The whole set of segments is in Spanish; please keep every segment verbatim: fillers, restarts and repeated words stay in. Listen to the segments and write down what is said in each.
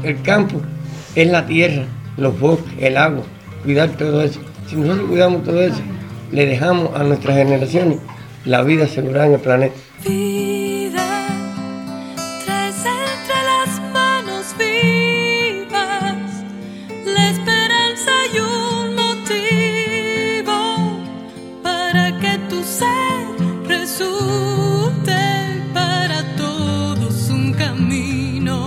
el campo es la tierra, los bosques, el agua, cuidar todo eso. Si nosotros cuidamos todo eso, le dejamos a nuestras generaciones la vida asegurada en el planeta. Vida, traes entre las manos vivas la esperanza y un motivo para que tu ser resulte para todos un camino.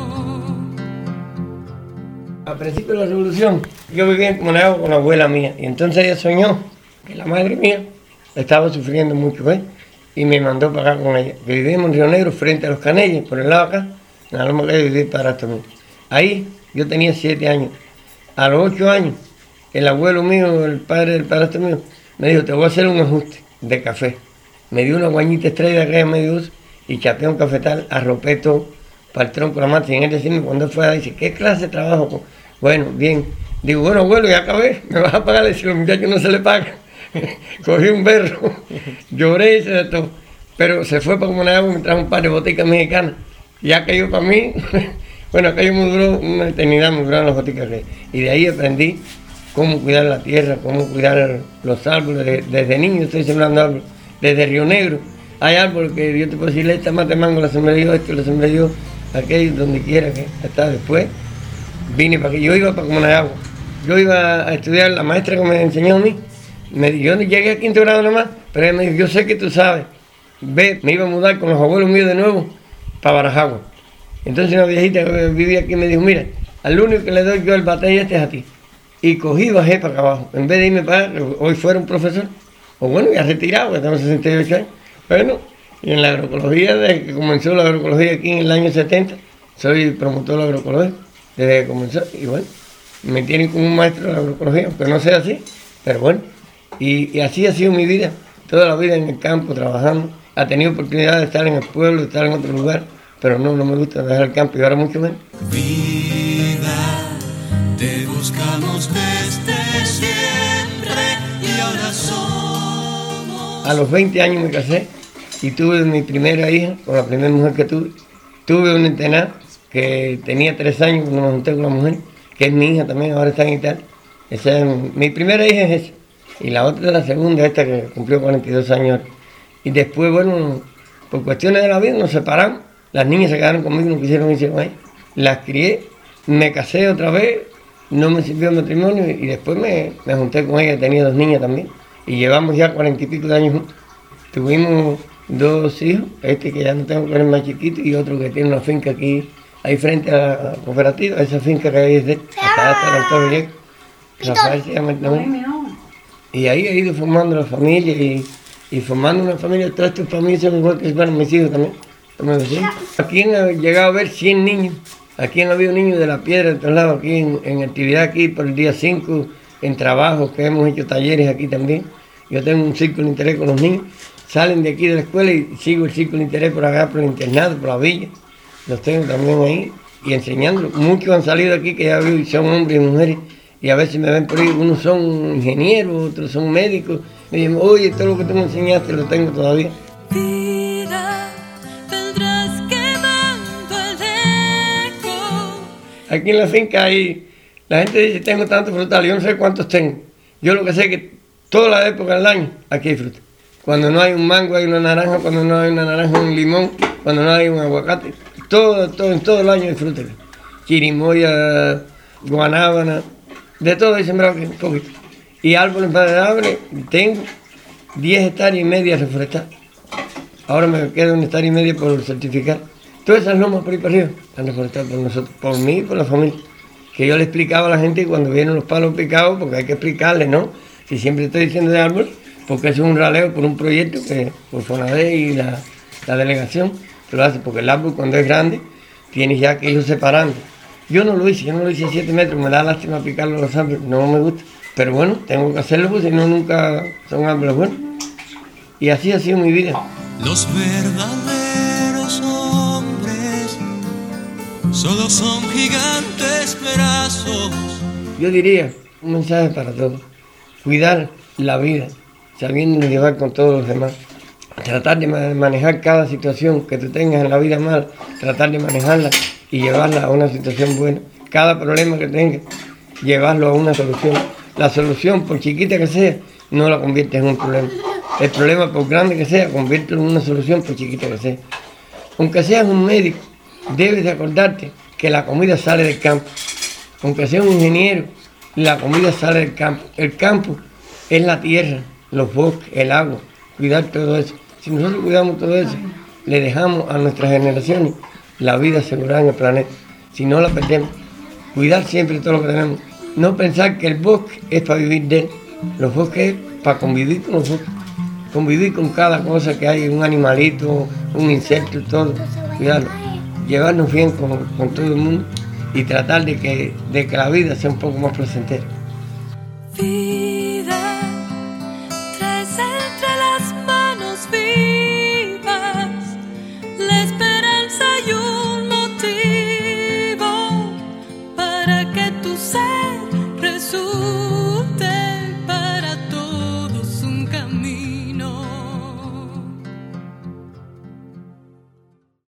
Al principio de la revolución, yo vivía en Comunidad con la abuela mía, y entonces ella soñó que la madre mía estaba sufriendo mucho, ¿eh? Y me mandó para acá con ella. Que vivíamos en Río Negro, frente a los Canelles, por el lado acá, en la Loma que viví para también. Ahí yo tenía siete años. A los ocho años, el abuelo mío, el padre del padrastro mío, me dijo, te voy a hacer un ajuste de café. Me dio una guañita estrella que me dio y chapé un cafetal, arropé todo para el tronco de la mata. Y en él decirme, cuando fue a decir, ¿qué clase de trabajo? Bueno, bien. Digo, bueno, abuelo, ya acabé, me vas a pagar. Le decía, a los muchachos no se le paga. Cogí un berro, lloré y se de todo. Pero se fue para Comunidad, me trajo un par de boticas mexicanas. Ya cayó para mí. Bueno, aquello me duró una eternidad, me duraron las boticas. Y de ahí aprendí cómo cuidar la tierra, cómo cuidar los árboles. Desde niño estoy sembrando árboles. Desde Río Negro hay árboles que yo te puedo decir, esta mata de mango la sembré yo, esto la sembré yo, aquello, donde quiera que está. Después vine para que yo iba para Comunidad. Yo iba a estudiar, la maestra que me enseñó a mí. Me, yo llegué a quinto grado nomás, pero ella me dijo, yo sé que tú sabes, ve, me iba a mudar con los abuelos míos de nuevo para Barajagua. Entonces una viejita que vivía aquí me dijo, mira, al único que le doy yo el batey este es a ti. Y cogí y bajé para acá abajo, en vez de irme para allá, hoy fuera un profesor, o bueno, ya retirado, porque tengo sesenta y ocho años. Bueno, y en la agroecología, desde que comenzó la agroecología aquí en el año setenta, soy promotor de la agroecología, desde que comenzó, y bueno, me tienen como un maestro de la agroecología, aunque no sea así, pero bueno. Y, y así ha sido mi vida, toda la vida en el campo, trabajando. Ha tenido oportunidad de estar en el pueblo, de estar en otro lugar, pero no, no me gusta dejar el campo y ahora mucho menos. Vida, te buscamos desde siempre y ahora somos. A los veinte años me casé y tuve mi primera hija, con la primera mujer que tuve. Tuve una internada que tenía tres años cuando me junté con la mujer, que es mi hija también, ahora está en Italia. Esa es, mi primera hija es esa. Y la otra es la segunda, esta que cumplió cuarenta y dos años. Y después, bueno, por cuestiones de la vida nos separamos. Las niñas se quedaron conmigo, no quisieron irse con ella. Las crié, me casé otra vez, no me sirvió el matrimonio y después me, me junté con ella, tenía dos niñas también. Y llevamos ya cuarenta y pico de años juntos. Tuvimos dos hijos, este que ya no tengo, que es más chiquito, y otro que tiene una finca aquí, ahí frente a la cooperativa, esa finca que hay es de él, hasta hasta el Antonio Viejo. Rafael se llama el también. Y ahí he ido formando la familia y, y formando una familia, todas tus familias son igual que para mis hijos también. Aquí han llegado a ver cien niños, aquí han habido niños de la piedra, de todos lados, aquí en, en actividad aquí por el día cinco, en trabajo, que hemos hecho talleres aquí también. Yo tengo un círculo de interés con los niños, salen de aquí de la escuela y sigo el círculo de interés por acá, por el internado, por la villa. Los tengo también ahí y enseñándolos. Muchos han salido aquí que ya veo y son hombres y mujeres. Y a veces me ven por ahí, unos son ingenieros, otros son médicos. Me dicen, oye, todo lo que tú me enseñaste lo tengo todavía. Vida, vendrás quemando el eco. Aquí en la finca hay, la gente dice, tengo tantos frutales, yo no sé cuántos tengo. Yo lo que sé es que toda la época del año aquí hay fruta. Cuando no hay un mango hay una naranja, cuando no hay una naranja hay un limón, cuando no hay un aguacate. Todo, todo, en todo el año hay fruta. Chirimoya, guanábana. De todo he sembrado aquí un poquito. Y árboles maderables, tengo diez hectáreas y media reforestadas. Ahora me queda una hectárea y media por certificar. Todas esas lomas por ahí para arriba están reforestadas por nosotros, por mí y por la familia. Que yo le explicaba a la gente cuando vienen los palos picados, porque hay que explicarles, ¿no? Si siempre estoy diciendo de árbol, porque eso es un raleo por un proyecto que por FONADE y la, la delegación lo hace, porque el árbol cuando es grande tienes ya que irlo separando. Yo no lo hice, yo no lo hice a siete metros, me da lástima picarlo a los árboles, no me gusta. Pero bueno, tengo que hacerlo porque si no nunca son árboles buenos. Y así ha sido mi vida. Los verdaderos hombres solo son gigantes brazos. Yo diría, un mensaje para todos, cuidar la vida, sabiendo llevar con todos los demás. Tratar de manejar cada situación que tú tengas en la vida mal, tratar de manejarla y llevarla a una situación buena. Cada problema que tenga, llevarlo a una solución. La solución, por chiquita que sea, no la convierte en un problema. El problema, por grande que sea, conviértelo en una solución, por chiquita que sea. Aunque seas un médico, debes de acordarte que la comida sale del campo. Aunque seas un ingeniero, la comida sale del campo. El campo es la tierra, los bosques, el agua, cuidar todo eso. Si nosotros cuidamos todo eso, le dejamos a nuestras generaciones la vida asegurada en el planeta. Si no la perdemos, cuidar siempre todo lo que tenemos. No pensar que el bosque es para vivir de él. Los bosques es para convivir con los bosques. Convivir con cada cosa que hay, un animalito, un insecto, todo. Cuidarlo. Llevarnos bien con, con todo el mundo y tratar de que, de que la vida sea un poco más placentera.